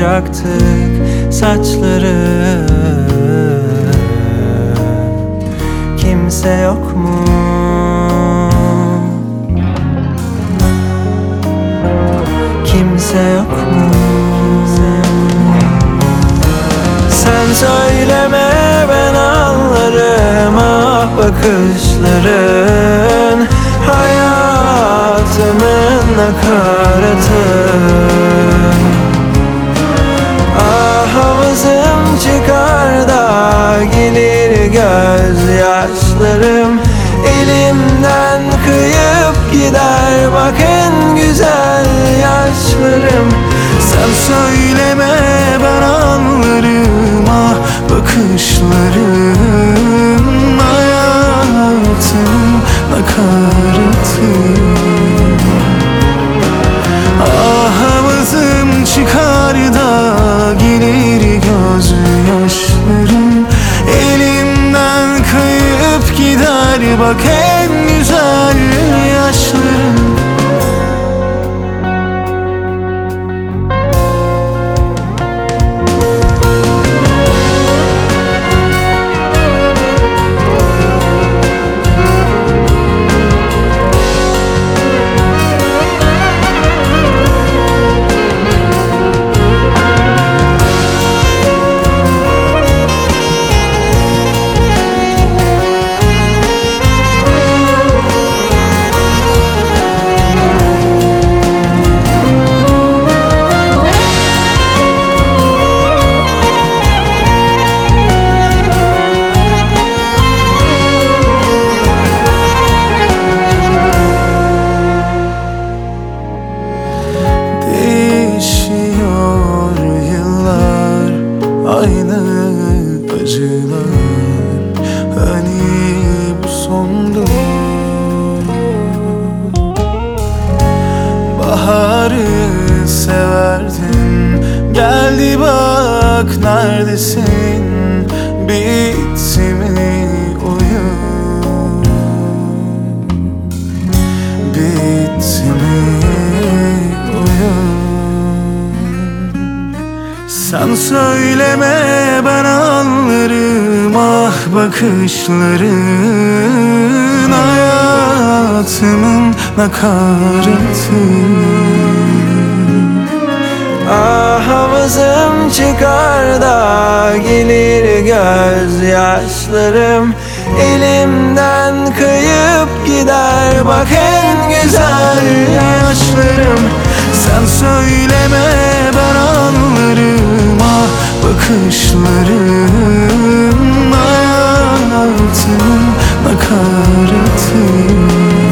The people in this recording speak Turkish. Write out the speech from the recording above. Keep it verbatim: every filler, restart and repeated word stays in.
tarayacaktık saçları. Kimse yok mu? Kimse yok mu? Sen söyleme, ben anlarım. Ah, bakışların hayatımın nakaratı. Ah, havuzum çıkar da gelir gözyaşlarım. Elimden kıyıp gider bak en güzel yaşlarım. Sen söyleme, ben anlarım. Ah, bakışların hayatımın nakaratı. Ah, havuzum çıkar da gelir gözyaşlarım. Elimden kayıp gider bak en güzel yaşlarım. Aynı acılar, hani bu sondu. Baharı severdin, geldi bak neredesin? Bitti mi oyun? Bitti mi oyun? Sen söyleme, ben anlarım. Ah, bakışların hayatımın nakaratı. Ah, havuzum çıkar da gelir gözyaşlarım. Elimden kayıp gider bak en güzel yaşlarım. Sen söyleme, ben anlarım. Ah, bakışların hayatımın nakaratı.